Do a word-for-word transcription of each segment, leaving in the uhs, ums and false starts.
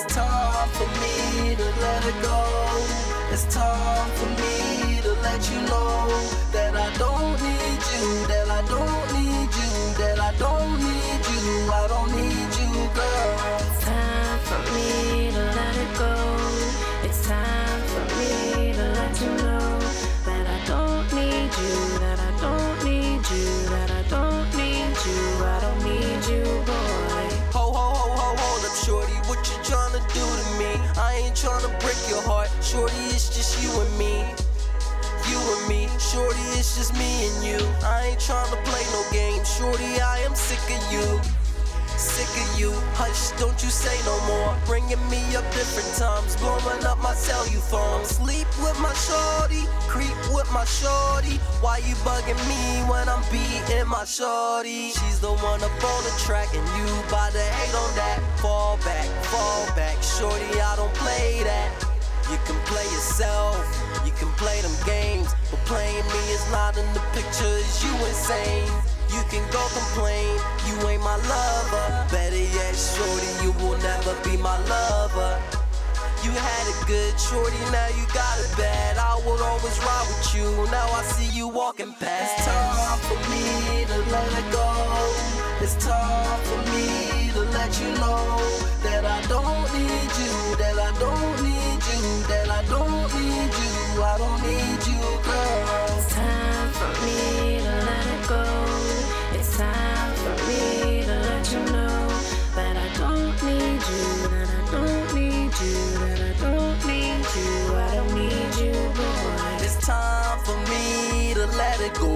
It's time for me to let it go. It's time for me to let you know that I don't need you, that I don't need you, that I don't need you, I don't need you, girl. It's time for me to let it go. It's time for me to let you know that I don't need you, that I don't need you, that I don't need you, I don't need you, boy. Ho, ho, ho, ho, hold up, shorty, what you tryna do to me? I ain't tryna break your heart, shorty, it's just you and me. You and me, shorty, it's just me and you. I ain't tryna play no games, shorty, I am sick of you. Sick of you, hush, don't you say no more. Bringing me up different times, blowing up my cellular phone. Sleep with my shorty, creep with my shorty. Why you bugging me when I'm beating my shorty? She's the one up on the track and you bout to hate on that. Fall back, fall back, shorty, I don't play that. You can play yourself, you can play them games, but playing me is not in the picture, is you insane. You can go complain, you ain't my lover. Better yet, shorty, you will never be my lover. You had it good, shorty, now you got it bad. I would always ride with you, now I see you walking past. It's time for me to let it go. It's time for me to let you know that I don't need you, that I don't need you, that I don't need you, I don't need you, girl. It's time for me to let it go. It's time for me to let you know that I don't need you, that I don't need you, that I don't need you, I don't need you, boy. It's time for me to let it go.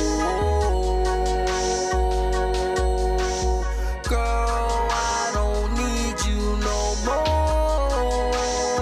Girl, I don't need you no more.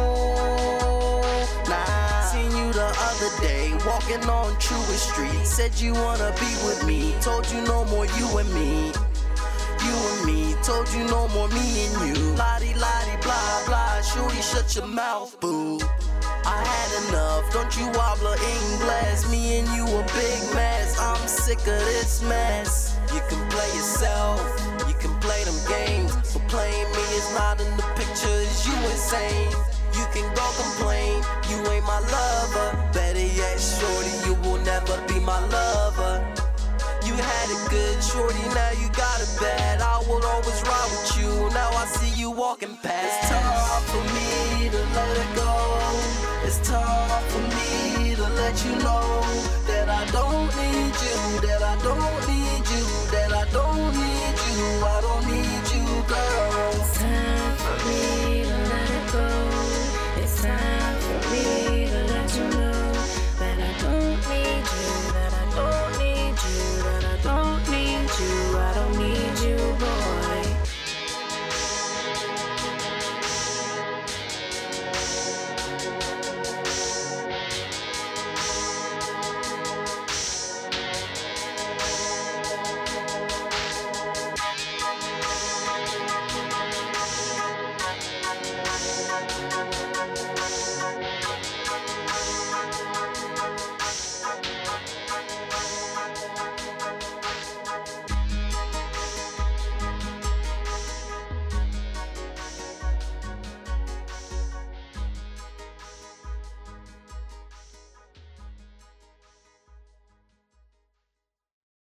Nah, seen you the other day, walking on Truist Street. Said you wanna be with me, told you no more you and me. You and me, told you no more me and you. Lottie, lottie, blah, blah, shorty, shut your mouth, boo. I had enough, don't you wobbler English. Me and you a big mess, I'm sick of this mess. You can play yourself, you can play them games, but playing me is not in the picture, is you insane. You can go complain, you ain't my lover. Better yet, shorty, you will never be my lover. You had it good, shorty, now you got it bad. I will always ride with you, now I see you walking past. It's time for me to let it go. It's time for me to let you know that I don't need you, that I don't need